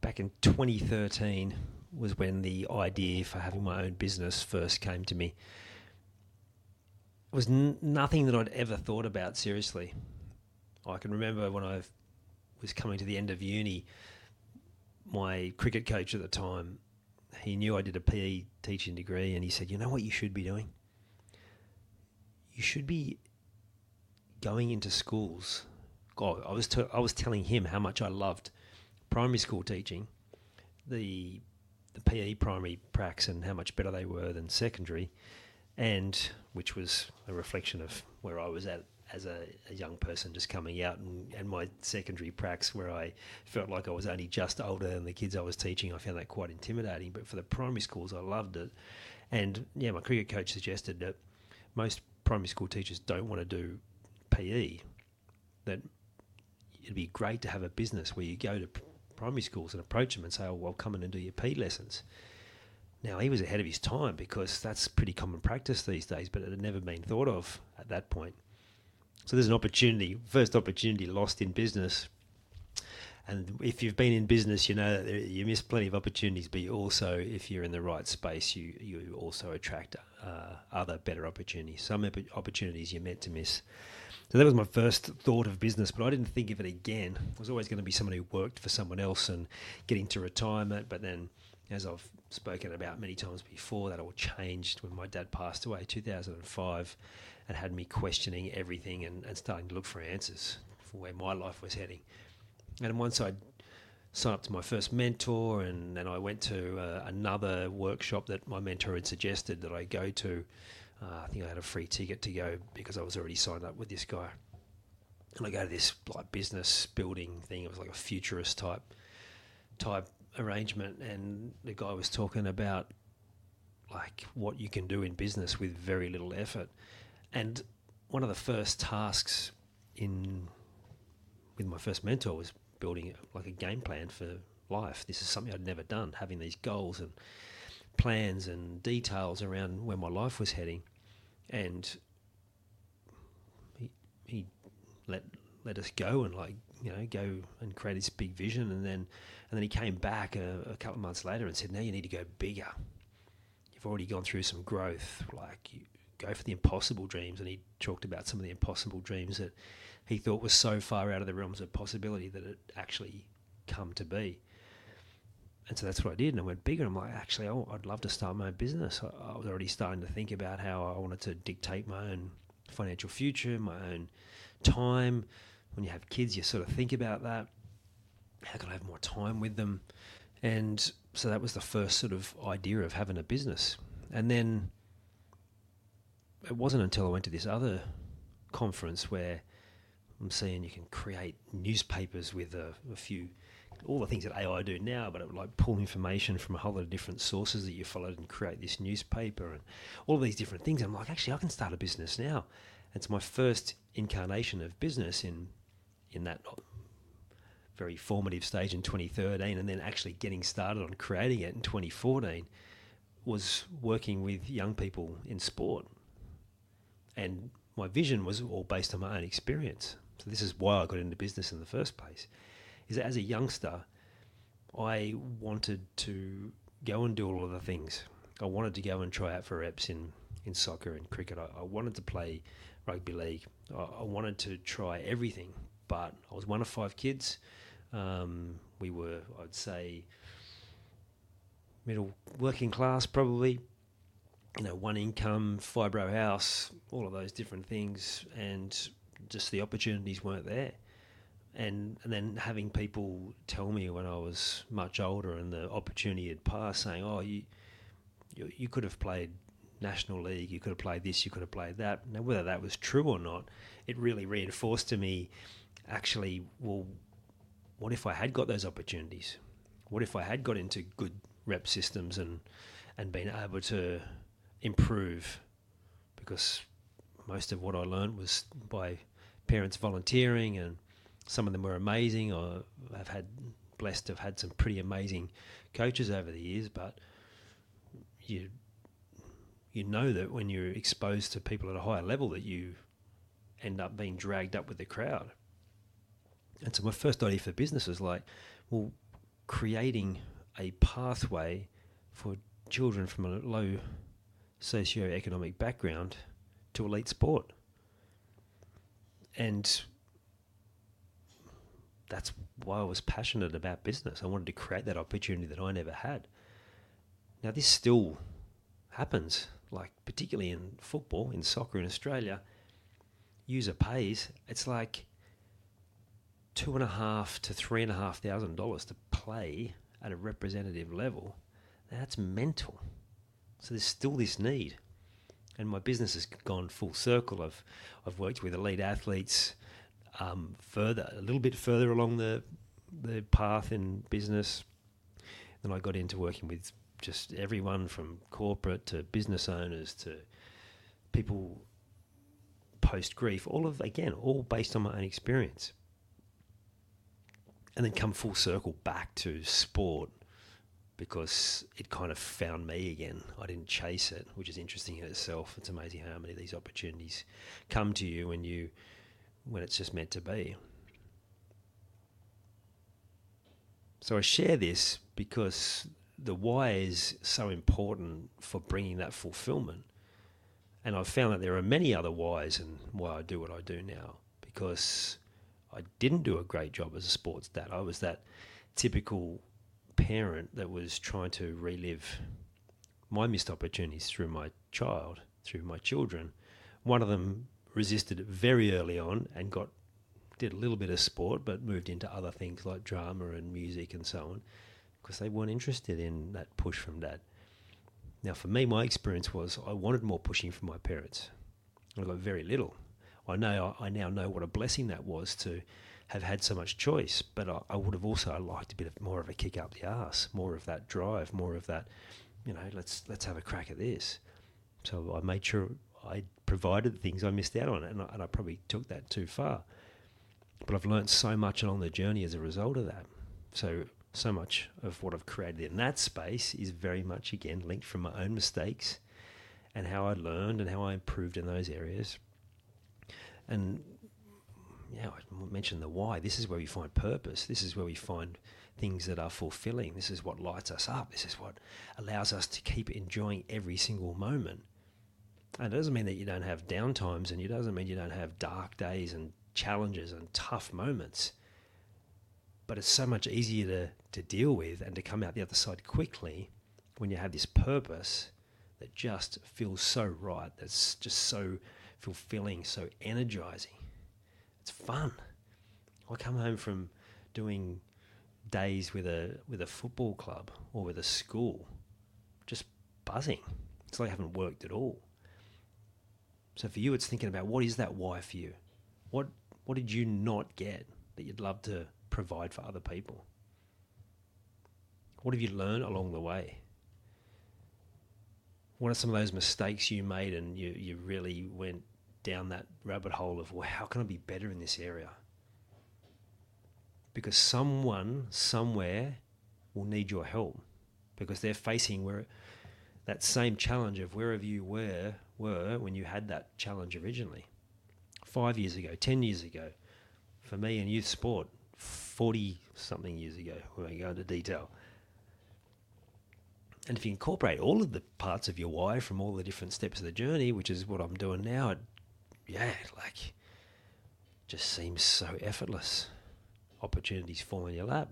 back in 2013 was when the idea for having my own business first came to me. It was nothing that I'd ever thought about seriously. I can remember when I was coming to the end of uni, my cricket coach at the time, he knew I did a PE teaching degree, and he said, you know what you should be doing? You should be going into schools. God, I was telling him how much I loved primary school teaching, the PE primary pracs, and how much better they were than secondary, and which was a reflection of where I was at as a young person just coming out, and my secondary pracs where I felt like I was only just older than the kids I was teaching. I found that quite intimidating, but for the primary schools I loved it. And yeah, my cricket coach suggested that most primary school teachers don't want to do PE, that it'd be great to have a business where you go to primary schools and approach them and say, oh, well, come in and do your PE lessons. Now, he was ahead of his time because that's pretty common practice these days, but it had never been thought of at that point. So there's an opportunity, first opportunity lost in business. And if you've been in business, you know that you miss plenty of opportunities, but you also, if you're in the right space, you also attract other better opportunities. Some opportunities you're meant to miss. So that was my first thought of business, but I didn't think of it again. I was always going to be someone who worked for someone else and getting to retirement, but then, as I've spoken about many times before, that all changed when my dad passed away in 2005 and had me questioning everything and starting to look for answers for where my life was heading. And once I signed up to my first mentor, and then I went to another workshop that my mentor had suggested that I go to. I think I had a free ticket to go because I was already signed up with this guy. And I go to this like business building thing. It was like a futurist type arrangement, and the guy was talking about like what you can do in business with very little effort. And one of the first tasks with my first mentor was building like a game plan for life. This is something I'd never done, having these goals and plans and details around where my life was heading. And he let us go and go and create this big vision, and then he came back a couple of months later and said, now you need to go bigger. You've already gone through some growth, like you go for the impossible dreams. And he talked about some of the impossible dreams that he thought was so far out of the realms of possibility that it actually come to be. And so that's what I did, and I went bigger. I'm like, actually, I'd love to start my own business. I was already starting to think about how I wanted to dictate my own financial future, my own time. When you have kids, you sort of think about that. How can I have more time with them? And so that was the first sort of idea of having a business. And then it wasn't until I went to this other conference where I'm seeing you can create newspapers with a few, all the things that AI do now, but it would like pull information from a whole lot of different sources that you followed and create this newspaper and all of these different things. I'm like, actually, I can start a business now. It's my first incarnation of business in that very formative stage in 2013, and then actually getting started on creating it in 2014 was working with young people in sport. And my vision was all based on my own experience. So this is why I got into business in the first place, is that as a youngster, I wanted to go and do all of the things. I wanted to go and try out for reps in soccer and cricket. I wanted to play rugby league. I wanted to try everything, but I was one of 5 kids. We were, I'd say, middle working class probably, one income, fibro house, all of those different things, and just the opportunities weren't there. And then having people tell me when I was much older and the opportunity had passed, saying, oh, you could have played National League, you could have played this, you could have played that. Now, whether that was true or not, it really reinforced to me, actually, well, what if I had got those opportunities? What if I had got into good rep systems and been able to improve? Because most of what I learned was by parents volunteering, and some of them were amazing. I've had blessed to have had some pretty amazing coaches over the years, but you know that when you're exposed to people at a higher level that you end up being dragged up with the crowd. And so my first idea for business was like, well, creating a pathway for children from a low socio-economic background to elite sport. And that's why I was passionate about business. I wanted to create that opportunity that I never had. Now, this still happens, like particularly in football, in soccer in Australia. User pays, it's like $2,500 to $3,500 to play at a representative level. Now, that's mental. So there's still this need. And my business has gone full circle. I've worked with elite athletes a little bit further along the path in business. Then I got into working with just everyone from corporate to business owners to people post-grief, all based on my own experience. And then come full circle back to sport because it kind of found me again. I didn't chase it, which is interesting in itself. It's amazing how many of these opportunities come to you when it's just meant to be. So I share this because the why is so important for bringing that fulfillment. And I've found that there are many other whys and why I do what I do now, because I didn't do a great job as a sports dad. I was that typical parent that was trying to relive my missed opportunities through my children. One of them resisted it very early on and did a little bit of sport, but moved into other things like drama and music and so on, because they weren't interested in that push from dad. Now, for me, my experience was I wanted more pushing from my parents. I got very little. I now know what a blessing that was to have had so much choice, but I would have also liked a bit more of a kick up the arse, more of that drive, more of that, let's have a crack at this. So I made sure I provided things I missed out on, and I probably took that too far. But I've learned so much along the journey as a result of that. So much of what I've created in that space is very much, again, linked from my own mistakes and how I learned and how I improved in those areas. And I mentioned the why. This is where we find purpose. This is where we find things that are fulfilling. This is what lights us up. This is what allows us to keep enjoying every single moment. And it doesn't mean that you don't have downtimes, and it doesn't mean you don't have dark days and challenges and tough moments. But it's so much easier to deal with and to come out the other side quickly when you have this purpose that just feels so right, that's just so fulfilling, so energizing. It's fun. I come home from doing days with a football club or with a school, just buzzing. It's like I haven't worked at all. So for you, it's thinking about, what is that why for you? What did you not get that you'd love to provide for other people? What have you learned along the way? What are some of those mistakes you made and you really went down that rabbit hole of, well, how can I be better in this area? Because someone somewhere will need your help, because they're facing that same challenge of wherever you were when you had that challenge originally. 5 years ago, 10 years ago, for me in youth sport, 40-something years ago, we won't go into detail. And if you incorporate all of the parts of your why from all the different steps of the journey, which is what I'm doing now, just seems so effortless. Opportunities fall in your lap.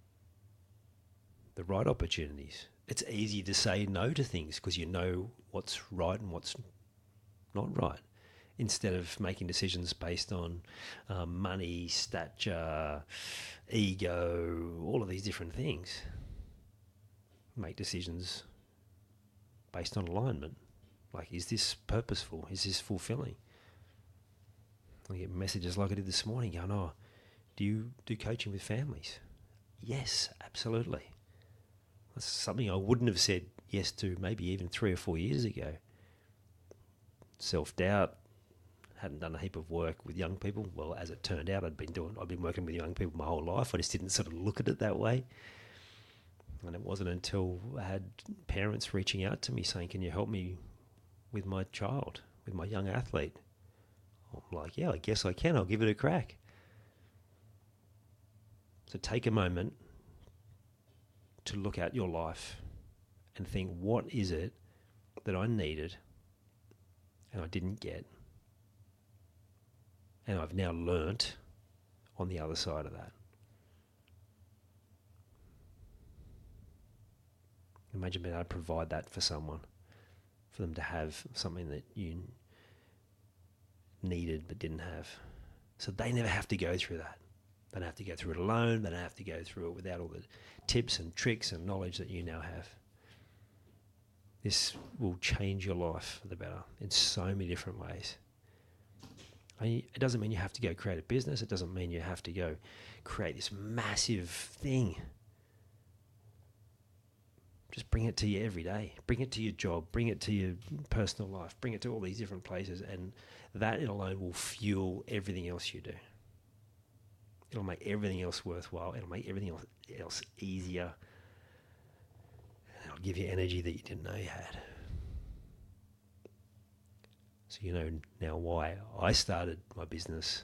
The right opportunities. It's easy to say no to things because you know what's right and what's not right, instead of making decisions based on money, stature, ego, all of these different things. Make decisions based on alignment. Like, is this purposeful? Is this fulfilling? I get messages like I did this morning going, oh, do you do coaching with families? Yes, absolutely. That's something I wouldn't have said yes to maybe even 3 or 4 years ago. Self-doubt, hadn't done a heap of work with young people. Well, as it turned out, I've been working with young people my whole life. I just didn't sort of look at it that way. And it wasn't until I had parents reaching out to me saying, can you help me with my child, with my young athlete? I'm like, yeah, I guess I can. I'll give it a crack. So take a moment, to look at your life and think, what is it that I needed and I didn't get, and I've now learnt on the other side of that. Imagine being able to provide that for someone, for them to have something that you needed but didn't have. So they never have to go through that. They don't have to go through it alone. They don't have to go through it without all the tips and tricks and knowledge that you now have. This will change your life for the better in so many different ways. It doesn't mean you have to go create a business. It doesn't mean you have to go create this massive thing. Just bring it to you every day. Bring it to your job. Bring it to your personal life. Bring it to all these different places. And that alone will fuel everything else you do. It'll make everything else worthwhile. It'll make everything else easier. And it'll give you energy that you didn't know you had. So you know now why I started my business,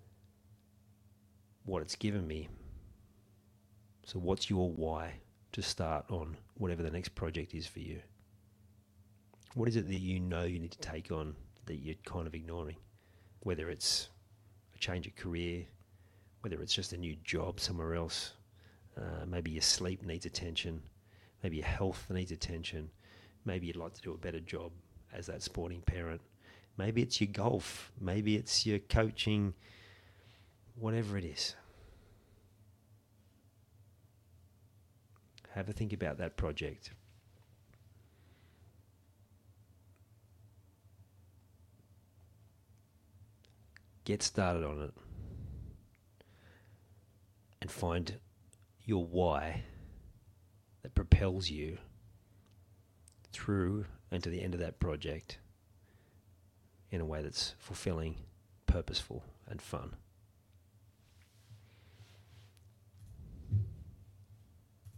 what it's given me. So what's your why to start on whatever the next project is for you? What is it that you know you need to take on that you're kind of ignoring? Whether it's a change of career, whether it's just a new job somewhere else, maybe your sleep needs attention, maybe your health needs attention, maybe you'd like to do a better job as that sporting parent, maybe it's your golf, maybe it's your coaching, whatever it is. Have a think about that project. Get started on it and find your why that propels you through and to the end of that project in a way that's fulfilling, purposeful, and fun.